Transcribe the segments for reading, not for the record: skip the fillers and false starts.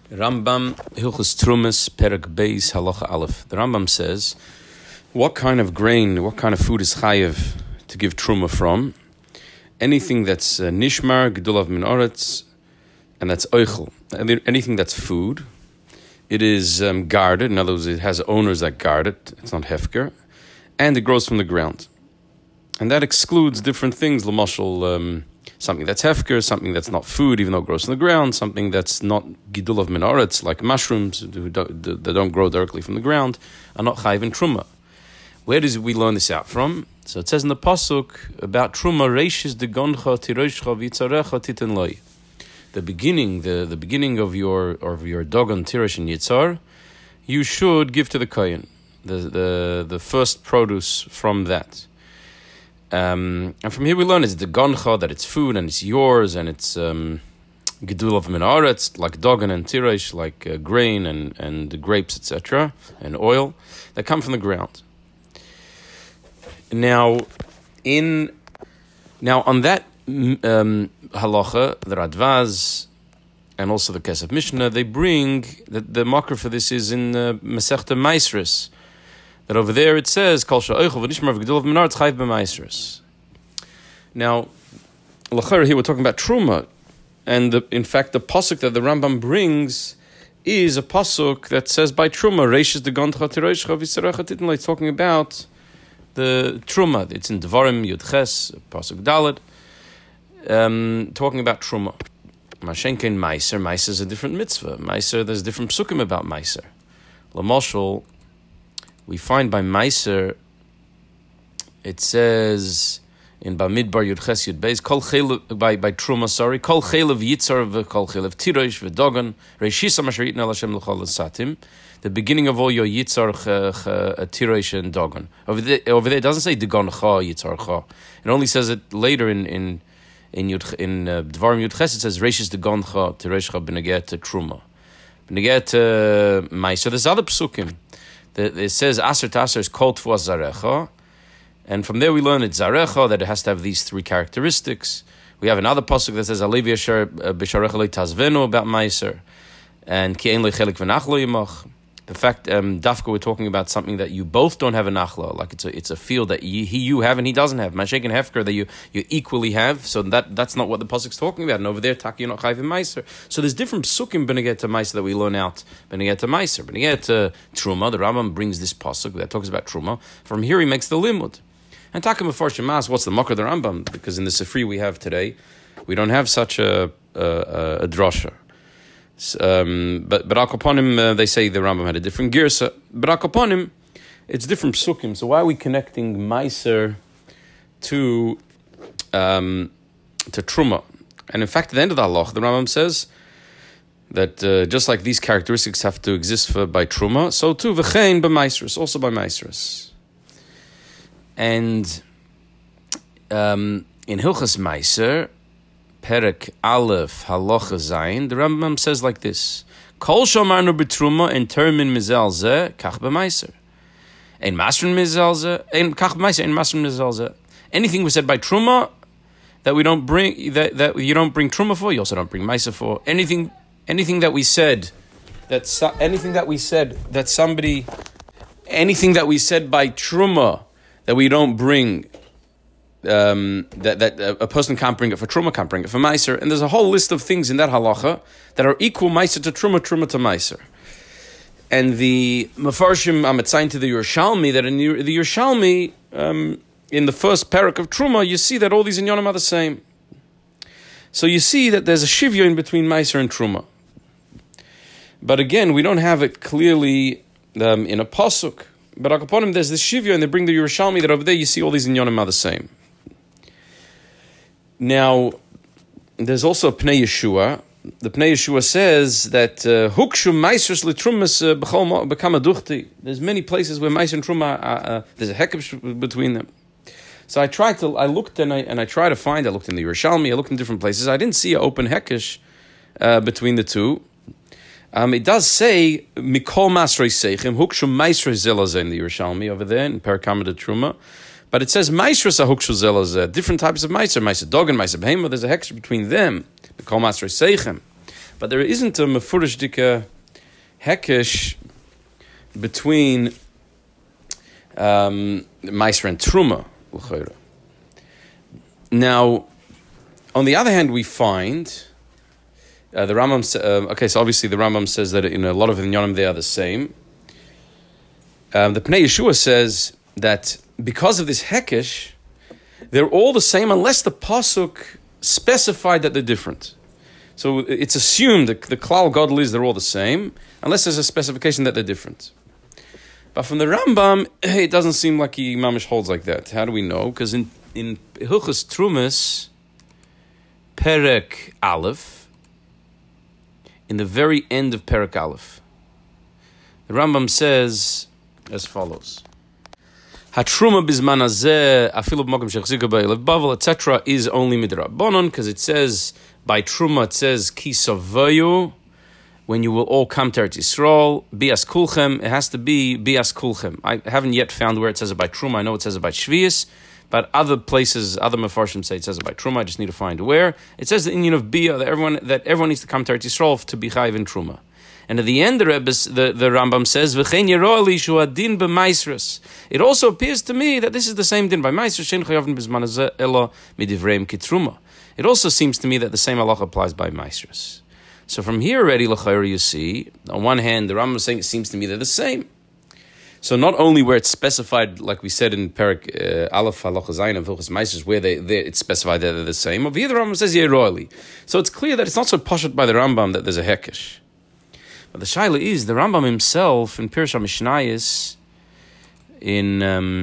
Rambam Hilchos Trumas Perek Beis Halacha Aleph. The Rambam says, what kind of grain, what kind of food is chayev to give truma from? Anything that's nishmar, gedulav min oretz, and that's oichel. Anything that's food, it is guarded. In other words, it has owners that guard it. It's not hefker, and it grows from the ground. And that excludes different things. L'mashal, something that's hefker, something that's not food, even though it grows from the ground, something that's not gidulav min oretz, like mushrooms that don't grow directly from the ground, are not chayiv in truma. Where do we learn this out from? So it says in the pasuk about truma, reishis de goncha tiroshcha v'yitzarecha titen loy. The beginning of your dogon tirosh and yitzar, you should give to the kohen, the first produce from that. And from here we learn it's the goncha, that it's food and it's yours, and it's gedulav min haaretz, like dogon and tirosh, like grain and grapes, etc., and oil that come from the ground. Now on that halacha, the Radvaz and also the Kesef Mishnah, they bring the makar for this is in Masechta Maasros. That over there it says Kol she'oichel v'nishmar v'gedulav min haaretz chayiv b'maasros. Now, l'chara here we're talking about truma, and in fact the pasuk that the Rambam brings is a pasuk that says by truma reishis de goncha tiroshcha v'yitzarecha titen loy. It's talking about the truma. It's in Devarim Yud Ches pasuk Dalet, talking about truma. Mashenkein meiser. Meiser is a different mitzvah. Meiser, there's different psukim about meiser. L'mashal, we find by meiser, it says in Bamidbar Yud Ches Yud Beis, kol chelev by truma. Sorry, kol chelev yitzar v'kol chelev tirosh v'dogan reishisa masher yitna l'Hashem l'chol satim. The beginning of all your yitzar tirosh and dogon. Over there it doesn't say degon cha yitzar cha. It only says it later in Dvarim Yud Ches. It says reishis degon cha tirosh cha b'neget truma, b'neget meiser. There's other psukim. It says aser taser is kol tfuas zarecha, and from there we learn it's zarecha, that it has to have these three characteristics. We have another pasuk that says alevi asher b'sharecha lo tazvenu about meiser, and ki ein lo chelik v'nach lo yimach. The fact, dafka, we're talking about something that you both don't have a nachla, like it's a field that you have and he doesn't have. Mashek and hefker that you equally have. So that's not what the pasuk's talking about. And over there, taki not chayv meiser. So there's different psukim b'neget to meiser that we learn out. B'neget to meiser, b'neget to truma. The Rambam brings this pasuk that talks about truma. From here he makes the limud. And takim b'farshim mas, what's the makar of the Rambam? Because in the Sifri we have today, we don't have such a drasha. But Al Kaponim, they say the Rambam had a different girsa. But Al Kaponim, it's different psukim. So why are we connecting meiser to truma? And in fact, at the end of the halach, the Rambam says that just like these characteristics have to exist by truma, so too v'chein b'maasros, also by maasros. And in Hilchas Meiser, Perek Aleph Halacha Zayin, the Rambam says like this: Kol shomarnu b'truma in termin mizal zeh kach b'meiser, ein masrin mizal zeh ein kach b'meiser, ein masrin mizal zeh. Anything was said by truma that we don't bring, that you don't bring truma for, you also don't bring meiser for. Anything that we said that by truma that we don't bring. That a person can't bring it for truma, can't bring it for meiser, and there's a whole list of things in that halacha that are equal meiser to truma to meiser. And the Mefarshim ametzayin to the Yerushalmi that in the Yerushalmi in the first parak of truma you see that all these inyanim are the same. So you see that there's a shivyon between meiser and truma, but again we don't have it clearly in a pasuk. But upon him there's this shivyon, and they bring the Yerushalmi that over there you see all these inyanim are the same. Now, there's also Pnei Yeshua. The Pnei Yeshua says that Hukshu Meisers Litrumas B'chol Duchti. There's many places where Meiser and Truma there's a hekesh between them. So I looked and I tried to find. I looked in the Yerushalmi. I looked in different places. I didn't see an open hekesh between the two. It does say Mikol Masrei Seichem Hukshu Meisrei Zelazeh in the Yerushalmi over there in Parakama de Truma. But it says Maisros Ahukshul Zelazeh, different types of Meiser, Meiser Dogan, Meiser Behema, there's a hex between them. They call Masrei Seichem. but there isn't a mefurish dika hekesh between Meiser and Truma. Now, on the other hand, we find the Rambam. So obviously the Rambam says that in a lot of inyanim they are the same. The Pnei Yeshua says that because of this hekesh, they're all the same unless the pasuk specified that they're different. So it's assumed that the klal gadol is they're all the same unless there's a specification that they're different. But from the Rambam, it doesn't seem like he mamish holds like that. How do we know? Because in Hilchos Trumas, Perek Aleph, in the very end of Perek Aleph, the Rambam says as follows: Hatruma bizman hazeh afilu b'makom shechzika ba'elev bavel, etc. is only midrabanon, because it says by Truma, it says ki savayu, when you will all come to Eretz Yisrael, bias kulchem, it has to be bias kulchem. I haven't yet found where it says it by Truma. I know it says it by Shvius, but other places, other Mefarshim say it says it by Truma. I just need to find where. It says the Inyan of Bia, that everyone needs to come to Eretz Yisrael to be chayiv in Truma. And at the end, the Rambam says, V'chein yero li shu adin b'maisrus. It also appears to me that this is the same din by maisrus, shein chayavin b'zman hazeh elo midivreim kitruma. It also seems to me that the same halacha applies by maisrus. So from here already, l'chayr, you see, on one hand, the Rambam is saying it seems to me they're the same. So not only where it's specified, like we said in Perek Aleph Halacha Zayin of Hilchos Maasros, where it's specified that they're the same. Over here, the Rambam says yeroili. So it's clear that it's not so pashut by the Rambam that there's a hekesh. But the shaila is the Rambam himself in Pirush HaMishnayos in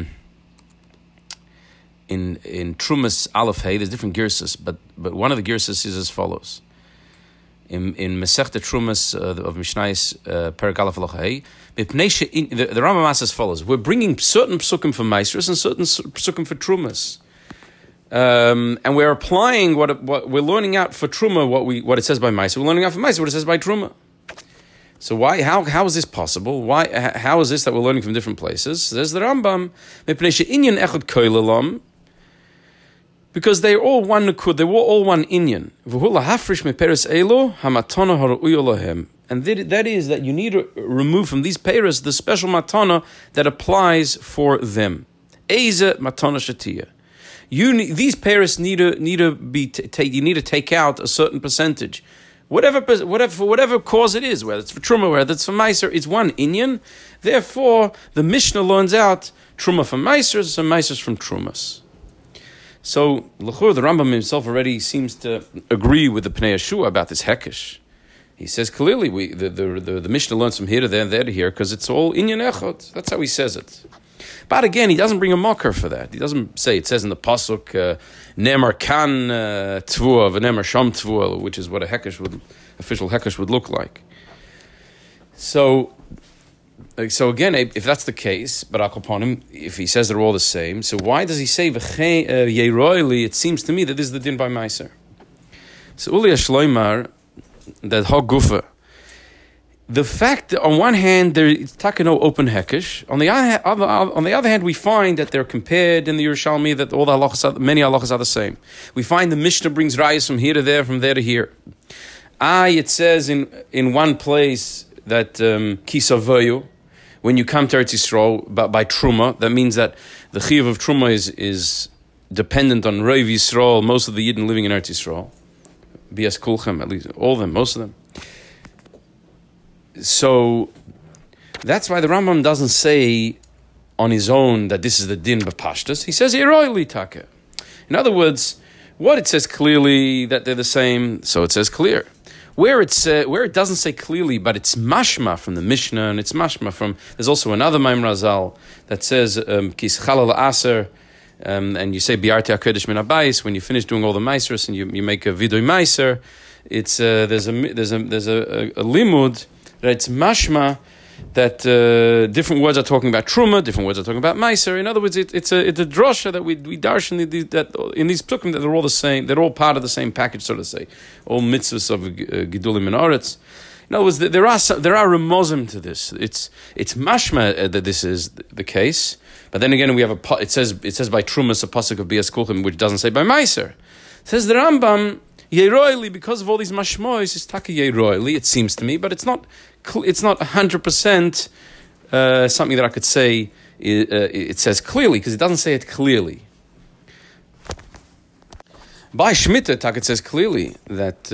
Trumas Aleph Hey, there's different girsas, but one of the girsas is as follows. In Masechta Trumas of Mishnayos Perek Aleph Halacha Hey, the Rambam asks as follows: we're bringing certain psukim for Maasros and certain psukim for Trumas, and we're applying what we're learning out for Truma what it says by Maasros. We're learning out for Maasros what it says by Truma. So why? How is this possible? Why? How is this that we're learning from different places? There's the Rambam. Because they're all one nukud, they were all one inyan. And that is that you need to remove from these peiros the special matana that applies for them. Eize matana shatiyah. These peiros need to be you need to take out a certain percentage. Whatever for whatever cause it is, whether it's for Truma, whether it's for Meiser, it's one inyan. Therefore, the Mishnah learns out Truma from Meisers and Meisers from Trumas. So, l'chur, the Rambam himself already seems to agree with the Pnei Yeshua about this hekesh. He says clearly, the Mishnah learns from here to there and there to here because it's all inyan echot. That's how he says it. But again, he doesn't bring a mocker for that. He doesn't say, it says in the pasuk, Nemar kan tvua, v'nemar sham tvua, which is what official hekesh would look like. So again, if that's the case, Barak upon him, if he says they're all the same, so why does he say yeroili? It seems to me that this is the din by Meiser. So Uli Shloimar, that Hagufa, the fact that on one hand there is takano open hekesh, on the other hand we find that they're compared in the Yerushalmi that all the halachas, many halachas are the same. We find the Mishnah brings rayas from here to there, from there to here. It says in one place that kisavayu, when you come to Eretz Yisrael by Truma, that means that the chiyuv of Truma is dependent on Reiv Yisrael, most of the Yidden living in Eretz Yisrael. Bias Kulchem, at least all of them, most of them. So that's why the Rambam doesn't say on his own that this is the din b'pashtus. He says Yeroili Taka. In other words, what it says clearly that they're the same, so it says clear. Where it doesn't say clearly, but it's mashma from the Mishnah, and it's mashma from. There's also another Maim Razal that says kis chalal aser, and you say biarti hakodesh min habayis when you finish doing all the meisers and you make a vidoy meiser. It's there's a limud that it's mashma that different words are talking about truma, different words are talking about meiser. In other words, it's a drosha that we darshan that in these psukim that they're all the same. They're all part of the same package, so to say. All mitzvahs of gidulim and aretz. In other words, there are remozim to this. It's mashma that this is the case. But then again, we have it says by trumas a pasuk of bias kulchim, which doesn't say by meiser. It says the Rambam Yeroili, because of all these mashmois, is taka yeroili, it seems to me, but it's not 100% something that I could say it says clearly, because it doesn't say it clearly. By Shemitah, taka, it says clearly that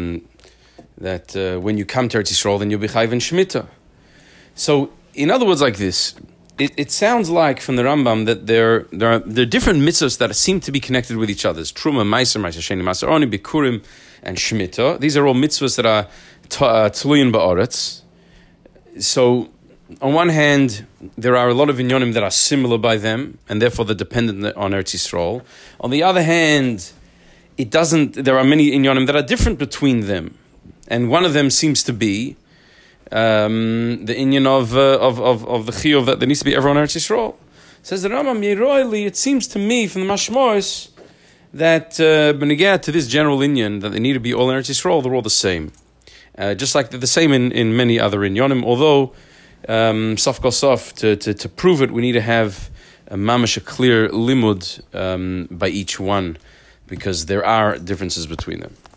when you come to Eretz Yisrael, then you'll be chayv in Shemitah. So, in other words, like this, it sounds like from the Rambam that there are different mitzvahs that seem to be connected with each other. Truma, Meiser, Meiser Sheni, Meiser Oni, Bikurim, and Shemitah. These are all mitzvahs that are tluyin ba'aretz. So, on one hand, there are a lot of inyonim that are similar by them, and therefore they're dependent on Eretz Yisrael. On the other hand, there are many inyonim that are different between them. And one of them seems to be the inyan of the chiyuv that there needs to be everyone in Eretz Yisrael. Says the Rambam, Yeroili, it seems to me from the Mashmois that benegah to this general inyan that they need to be all in Eretz Yisrael, they're all the same. Just like they're the same in many other inyanim, although sof kol sof, to prove it, we need to have a mamash, a clear limud by each one, because there are differences between them.